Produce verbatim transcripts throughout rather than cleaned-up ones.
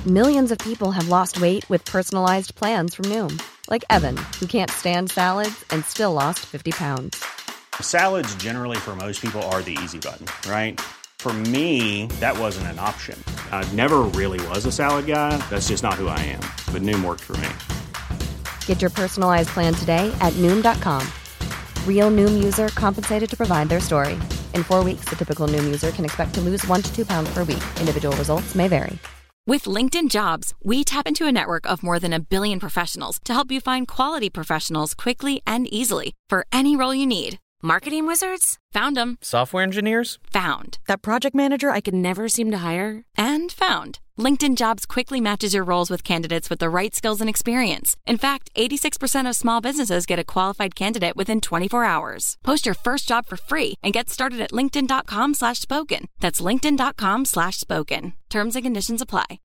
Millions of people have lost weight with personalized plans from Noom. Like Evan, who can't stand salads and still lost fifty pounds. Salads generally for most people are the easy button, right? For me, that wasn't an option. I never really was a salad guy. That's just not who I am. But Noom worked for me. Get your personalized plan today at Noom dot com. Real Noom user compensated to provide their story. In four weeks, the typical Noom user can expect to lose one to two pounds per week. Individual results may vary. With LinkedIn Jobs, we tap into a network of more than a billion professionals to help you find quality professionals quickly and easily for any role you need. Marketing wizards? Found them. Software engineers? Found. That project manager I could never seem to hire? And found. LinkedIn Jobs quickly matches your roles with candidates with the right skills and experience. In fact, eighty-six percent of small businesses get a qualified candidate within twenty-four hours. Post your first job for free and get started at linkedin.com slash spoken. That's linkedin.com slash spoken. Terms and conditions apply.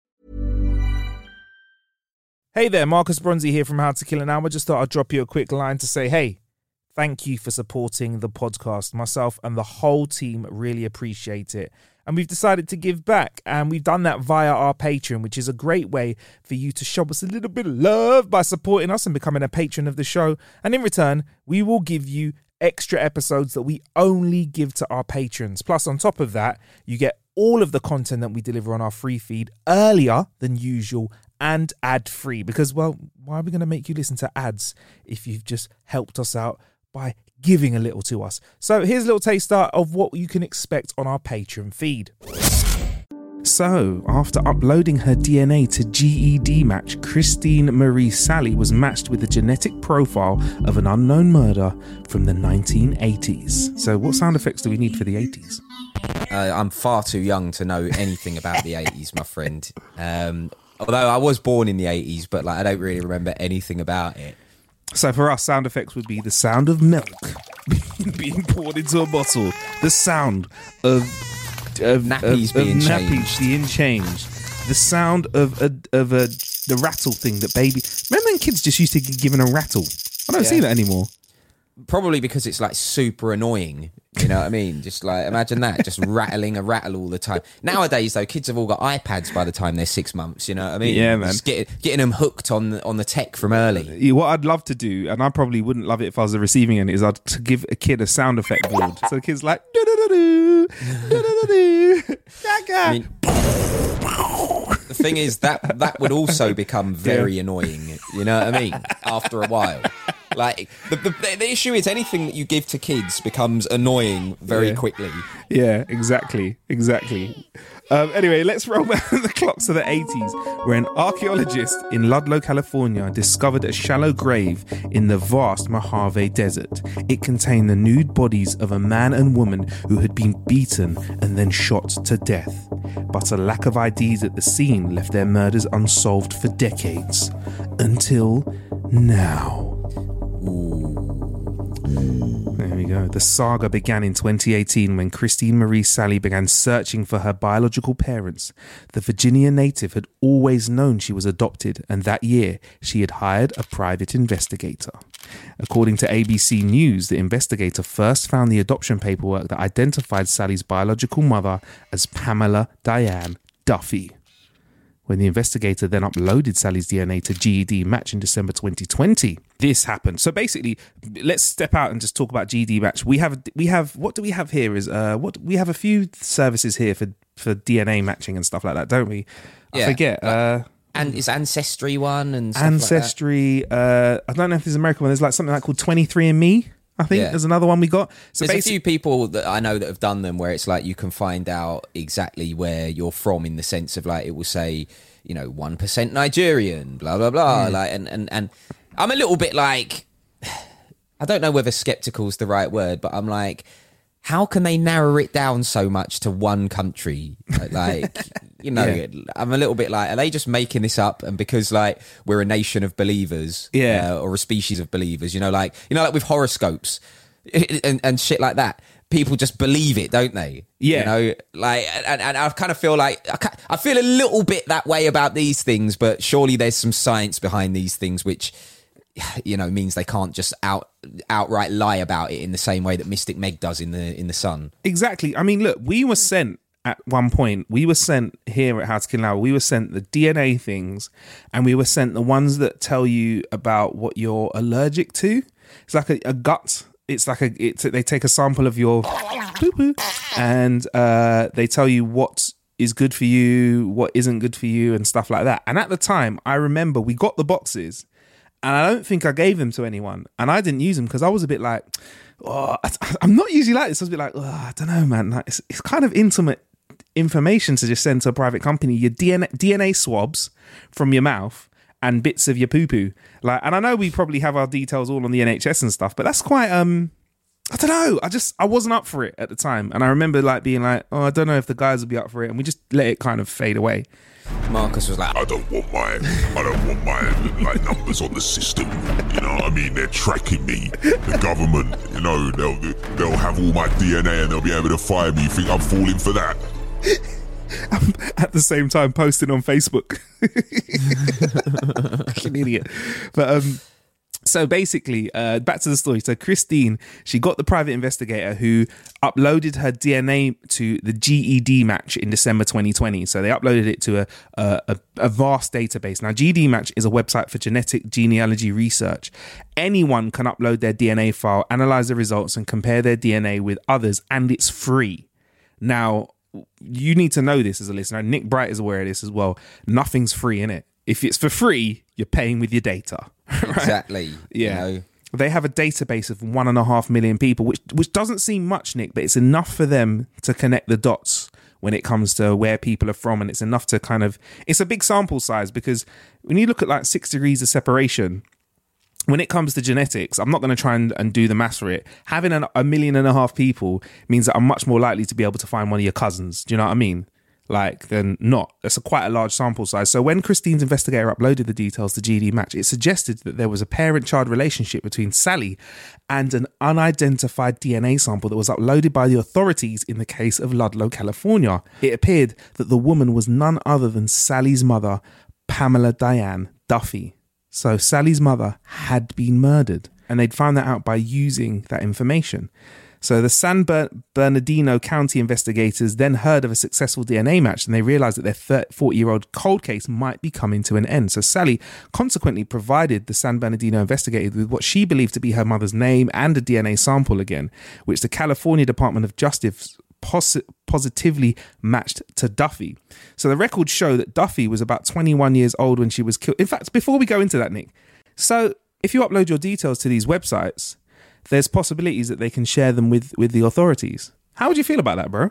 Hey there, Marcus Bronzy here from How to Kill an Hour. Just thought I'd drop you a quick line to say, hey, thank you for supporting the podcast. Myself and the whole team really appreciate it. And we've decided to give back. And we've done that via our Patreon, which is a great way for you to show us a little bit of love by supporting us and becoming a patron of the show. And in return, we will give you extra episodes that we only give to our patrons. Plus, on top of that, you get all of the content that we deliver on our free feed earlier than usual and ad-free. Because, well, why are we going to make you listen to ads if you've just helped us out by giving a little to us? So here's a little taster of what you can expect on our Patreon feed. So, after uploading her D N A to G E D Match, Christine Marie Sally was matched with a genetic profile of an unknown murder from the nineteen eighties. So what sound effects do we need for the eighties? Uh, I'm far too young to know anything about the eighties, my friend. Um, although I was born in the eighties, but like I don't really remember anything about it. So for us, sound effects would be the sound of milk being poured into a bottle, the sound of, of nappies of, being of nappies changed, being changed, the sound of a of a the rattle thing that baby. Remember when kids just used to get given a rattle? I don't yeah. see that anymore. Probably because it's like super annoying. You know what I mean? Just like, imagine that, just rattling a rattle all the time. Nowadays, though, kids have all got iPads by the time they're six months. You know what I mean? Yeah, man. Just get, getting them hooked on the, on the tech from early. What I'd love to do, and I probably wouldn't love it if I was the receiving end, is I'd to give a kid a sound effect board. So the kid's like, do-do-do-do, do-do-do-do, I mean, the thing is, that that would also become very yeah. annoying. You know what I mean? After a while. Like, the, the the issue is anything that you give to kids becomes annoying very yeah. quickly. Yeah, exactly, exactly. Um, anyway, let's roll back the clock to the eighties, where an archaeologist in Ludlow, California, discovered a shallow grave in the vast Mojave Desert. It contained the nude bodies of a man and woman who had been beaten and then shot to death. But a lack of I Ds at the scene left their murders unsolved for decades. Until now. There we go. The saga began in twenty eighteen when Christine Marie Sally began searching for her biological parents. The Virginia native had always known she was adopted, and that year she had hired a private investigator. According to A B C News, the investigator first found the adoption paperwork that identified Sally's biological mother as Pamela Diane Duffy. When the investigator then uploaded Sally's D N A to G E D Match in December twenty twenty, this happened. So basically, let's step out and just talk about G E D Match. We have, we have, what do we have here? Is uh, what we have a few services here for for D N A matching and stuff like that, don't we? I yeah, forget. Like, uh, and it's Ancestry one and stuff Ancestry. Like that. Uh, I don't know if there's an American one. There's like something like called twenty-three and me. I think yeah. there's another one we got. So there's a few people that I know that have done them where it's like you can find out exactly where you're from in the sense of like it will say, you know, one percent Nigerian, blah, blah, blah. Mm. Like, and, and, and I'm a little bit like, I don't know whether skeptical is the right word, but I'm like, how can they narrow it down so much to one country? Like, you know, yeah. I'm a little bit like, are they just making this up? And because like we're a nation of believers, yeah, uh, or a species of believers, you know, like, you know, like with horoscopes and, and shit like that, people just believe it, don't they? Yeah. You know, like, and, and I kind of feel like, I, I feel a little bit that way about these things, but surely there's some science behind these things, which, you know, means they can't just out outright lie about it in the same way that Mystic Meg does in the in the Sun. Exactly. I mean, look, we were sent at one point, we were sent here at How to Kill an Hour, we were sent the D N A things, and we were sent the ones that tell you about what you're allergic to. It's like a, a gut. It's like a. It's, they take a sample of your poo-poo, and uh, they tell you what is good for you, what isn't good for you, and stuff like that. And at the time, I remember we got the boxes, and I don't think I gave them to anyone, and I didn't use them because I was a bit like, oh, I, I'm not usually like this. I was a bit like, oh, I don't know, man. Like, it's, it's kind of intimate information to just send to a private company. Your D N A, D N A swabs from your mouth and bits of your poo poo. Like, and I know we probably have our details all on the N H S and stuff, but that's quite, um, I don't know. I just, I wasn't up for it at the time. And I remember like being like, oh, I don't know if the guys would be up for it. And we just let it kind of fade away. Marcus was like, I don't want my, I don't want my like numbers on the system. You know what I mean? They're tracking me. The government, you know, they'll they'll have all my D N A and they'll be able to fire me. You think I'm falling for that? I'm at the same time posting on Facebook. An idiot. But um, so basically, uh, back to the story. So Christine, she got the private investigator who uploaded her D N A to the G E D match in December twenty twenty. So they uploaded it to a a, a vast database. Now, G E D match is a website for genetic genealogy research. Anyone can upload their D N A file, analyze the results, and compare their D N A with others, and it's free. Now, you need to know this as a listener. Nick Bright is aware of this as well. Nothing's free in it. If it's for free, you're paying with your data. Right? Exactly. Yeah. You know? They have a database of one and a half million people, which which doesn't seem much, Nick, but it's enough for them to connect the dots when it comes to where people are from. And it's enough to kind of, it's a big sample size, because when you look at like six degrees of separation, when it comes to genetics, I'm not going to try and, and do the maths for it. Having an, a million and a half people means that I'm much more likely to be able to find one of your cousins. Do you know what I mean? Like, than not. That's a quite a large sample size. So when Christine's investigator uploaded the details to G E D Match, it suggested that there was a parent-child relationship between Sally and an unidentified D N A sample that was uploaded by the authorities in the case of Ludlow, California. It appeared that the woman was none other than Sally's mother, Pamela Diane Duffy. So Sally's mother had been murdered, and they'd found that out by using that information. So the San Bernardino County investigators then heard of a successful D N A match, and they realized that their forty-year-old cold case might be coming to an end. So Sally consequently provided the San Bernardino investigators with what she believed to be her mother's name and a D N A sample again, which the California Department of Justice pos- positively matched to Duffy. So the records show that Duffy was about twenty-one years old when she was killed. In fact, before we go into that, Nick, so if you upload your details to these websites, there's possibilities that they can share them with, with the authorities. How would you feel about that, bro?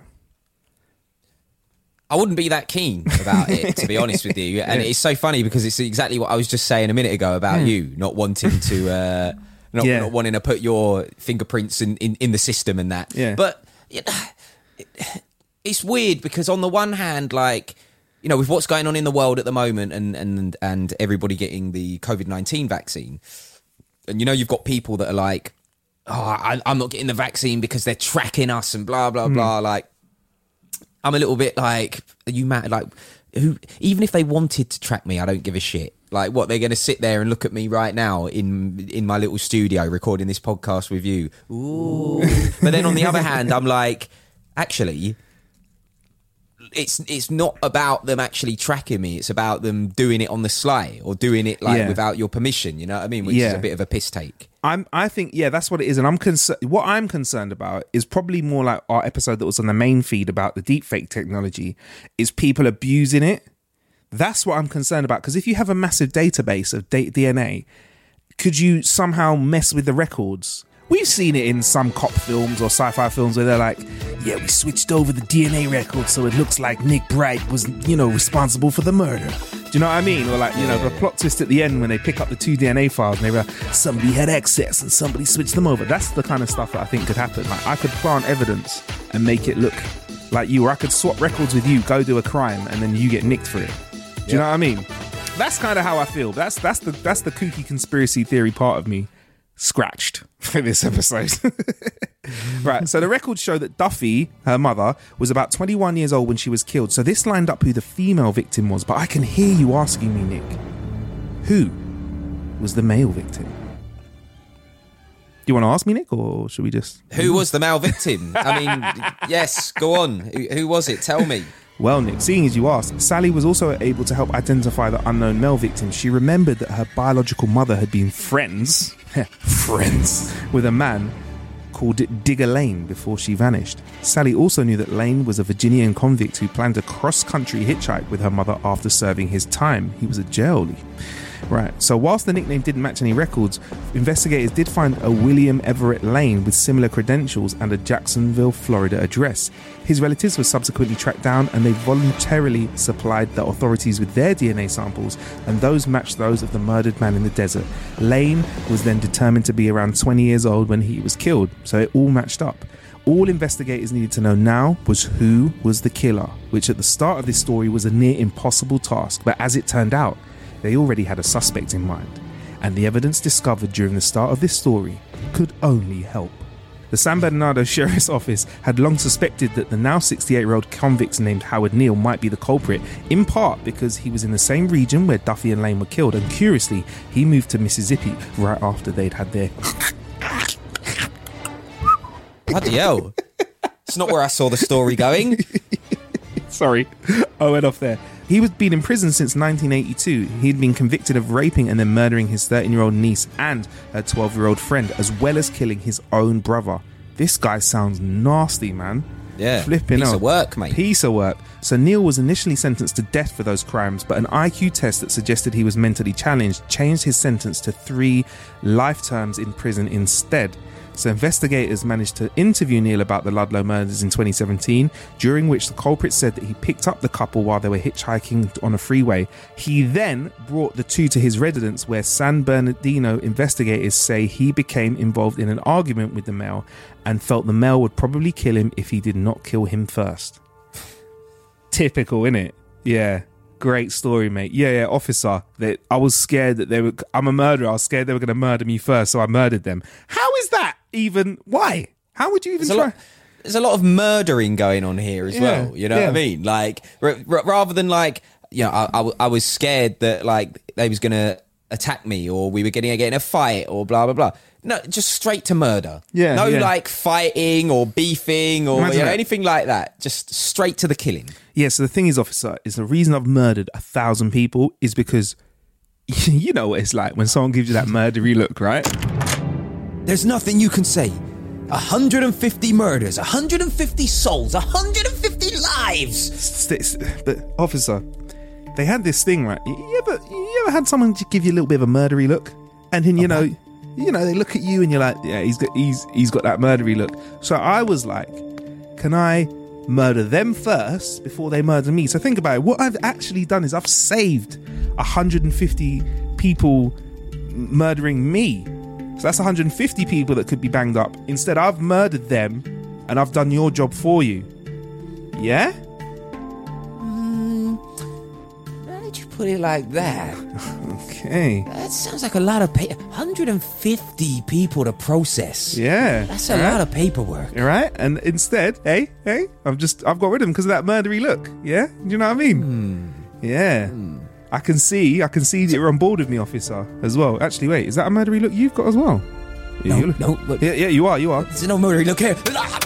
I wouldn't be that keen about it, to be honest with you. And yeah. It's so funny because it's exactly what I was just saying a minute ago about mm. you not wanting to, uh, not, yeah. not wanting to put your fingerprints in, in, in the system and that. Yeah. But you know, it, it's weird because on the one hand, like, you know, with what's going on in the world at the moment and and and everybody getting the COVID nineteen vaccine, and you know, you've got people that are like, oh, I, I'm not getting the vaccine because they're tracking us and blah, blah, mm. blah. Like, I'm a little bit like, are you mad? Like, who? Even if they wanted to track me, I don't give a shit. Like, what, they're going to sit there and look at me right now in in my little studio recording this podcast with you? Ooh. But then on the other hand, I'm like, actually, it's it's not about them actually tracking me. It's about them doing it on the sly or doing it like yeah. without your permission. You know what I mean? Which yeah. is a bit of a piss take. I'm. I think yeah, that's what it is. And I'm concerned. What I'm concerned about is probably more like our episode that was on the main feed about the deepfake technology. Is people abusing it? That's what I'm concerned about. Because if you have a massive database of D N A, could you somehow mess with the records? We've seen it in some cop films or sci-fi films where they're like, yeah, we switched over the D N A record so it looks like Nick Bright was, you know, responsible for the murder. Do you know what I mean? Or like, you know, the plot twist at the end when they pick up the two D N A files and they were like, somebody had access and somebody switched them over. That's the kind of stuff that I think could happen. Like, I could plant evidence and make it look like you, or I could swap records with you, go do a crime, and then you get nicked for it. Do you yep. know what I mean? That's kind of how I feel. That's that's the that's the kooky conspiracy theory part of me scratched for this episode. Right, so the records show that Duffy, her mother, was about twenty-one years old when she was killed. So this lined up who the female victim was. But I can hear you asking me, Nick, who was the male victim? you want to ask me, Nick, or should we just... Who was the male victim? I mean, yes, go on. Who, who was it? Tell me. Well, Nick, seeing as you asked, Sally was also able to help identify the unknown male victim. She remembered that her biological mother had been friends, friends, with a man called Digger Lane before she vanished. Sally also knew that Lane was a Virginian convict who planned a cross-country hitchhike with her mother after serving his time. He was a jailie. Right, so whilst the nickname didn't match any records, investigators did find a William Everett Lane with similar credentials and a Jacksonville, Florida address. His relatives were subsequently tracked down and they voluntarily supplied the authorities with their D N A samples, and those matched those of the murdered man in the desert. Lane was then determined to be around twenty years old when he was killed, so it all matched up. All investigators needed to know now was who was the killer, which at the start of this story was a near impossible task, but as it turned out, they already had a suspect in mind, and the evidence discovered during the start of this story could only help. The San Bernardino Sheriff's Office had long suspected that the now sixty-eight-year-old convict named Howard Neal might be the culprit, in part because he was in the same region where Duffy and Lane were killed, and curiously, he moved to Mississippi right after they'd had their... Bloody hell. It's not where I saw the story going. Sorry, I went off there. He was been in prison since nineteen eighty-two. He'd been convicted of raping and then murdering his thirteen-year-old niece and her twelve-year-old friend, as well as killing his own brother. This guy sounds nasty, man. Yeah, flipping piece out. of work, mate. Piece of work. So Neal was initially sentenced to death for those crimes, but an I Q test that suggested he was mentally challenged changed his sentence to three life terms in prison instead. So investigators managed to interview Neal about the Ludlow murders in twenty seventeen, during which the culprit said that he picked up the couple while they were hitchhiking on a freeway. He then brought the two to his residence, where San Bernardino investigators say he became involved in an argument with the male and felt the male would probably kill him if he did not kill him first. Typical, innit? Yeah. Great story, mate. Yeah, yeah, officer. That I was scared that they were... I'm a murderer. I was scared they were going to murder me first, so I murdered them. How is that even... Why? How would you even there's try... A lot, there's a lot of murdering going on here as Yeah, well. You know yeah. what I mean? Like, r- r- rather than like... You know, I, I, w- I was scared that like they was going to attack me or we were going to get in a fight or blah, blah, blah. No, just straight to murder. Yeah, No, yeah. like, fighting or beefing or Imagine you know, that. anything like that. Just straight to the killing. Yeah, so the thing is, officer, is the reason I've murdered a thousand people is because you know what it's like when someone gives you that murdery look, right? There's nothing you can say. one hundred fifty murders, one hundred fifty souls, one hundred fifty lives. St- st- But, officer, they had this thing, right? You you ever, you ever had someone just give you a little bit of a murdery look? And then, you know... You know, they look at you and you're like, yeah, he's got he's he's got that murdery look. So I was like, can I murder them first before they murder me? So think about it. What I've actually done is I've saved one hundred fifty people murdering me. So that's one hundred fifty people that could be banged up. Instead, I've murdered them and I've done your job for you. Yeah? Why did you put it like that? Okay. That sounds like a lot of pa- one hundred fifty people to process. Yeah. That's a Right? lot of paperwork. All right, and instead, hey, hey, I've just I've got rid of him because of that murdery look. Yeah, do you know what I mean? Hmm. Yeah, I can see, I can see that you're on board with me, officer, as well. Actually, wait, is that a murdery look you've got as well? Yeah, No, you look- no, but- yeah, yeah, you are, you are. There's no murder. Look here.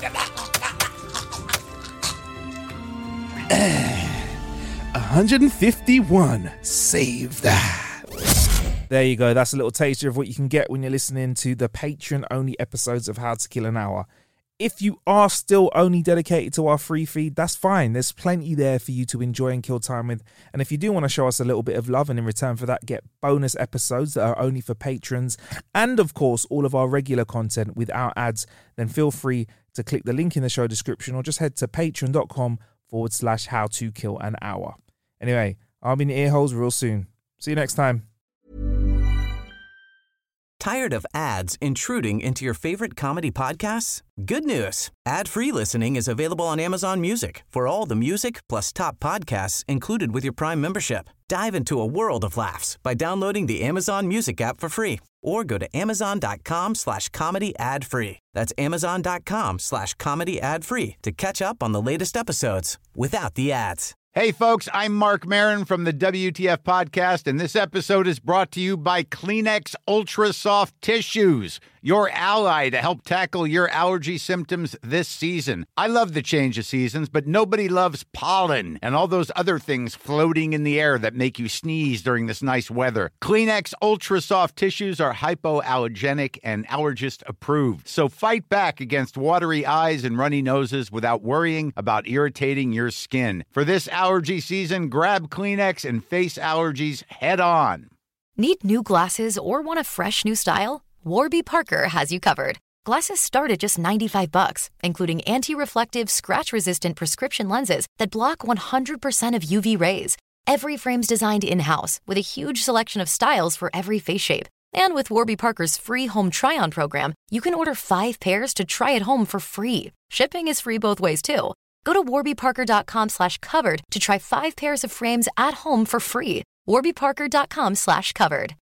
one hundred fifty-one saved. There you go. That's a little taster of what you can get when you're listening to the Patreon-only episodes of How to Kill an Hour. If you are still only dedicated to our free feed, that's fine. There's plenty there for you to enjoy and kill time with. And if you do want to show us a little bit of love and in return for that, get bonus episodes that are only for patrons and, of course, all of our regular content without ads, then feel free to click the link in the show description or just head to patreon.com forward slash how to kill an hour. Anyway, I'll be in the ear holes real soon. See you next time. Tired of ads intruding into your favorite comedy podcasts? Good news. Ad-free listening is available on Amazon Music for all the music plus top podcasts included with your Prime membership. Dive into a world of laughs by downloading the Amazon Music app for free or go to amazon.com slash comedy ad free. That's amazon.com slash comedy ad free to catch up on the latest episodes without the ads. Hey, folks, I'm Mark Maron from the W T F Podcast, and this episode is brought to you by Kleenex Ultra Soft Tissues, your ally to help tackle your allergy symptoms this season. I love the change of seasons, but nobody loves pollen and all those other things floating in the air that make you sneeze during this nice weather. Kleenex Ultra Soft Tissues are hypoallergenic and allergist approved. So fight back against watery eyes and runny noses without worrying about irritating your skin. For this allergy season, grab Kleenex and face allergies head on. Need new glasses or want a fresh new style? Warby Parker has you covered. Glasses start at just ninety-five bucks, including anti-reflective, scratch-resistant prescription lenses that block one hundred percent of U V rays. Every frame's designed in-house with a huge selection of styles for every face shape. And with Warby Parker's free home try-on program, you can order five pairs to try at home for free. Shipping is free both ways, too. Go to warbyparker.com slash covered to try five pairs of frames at home for free. warbyparker.com slash covered.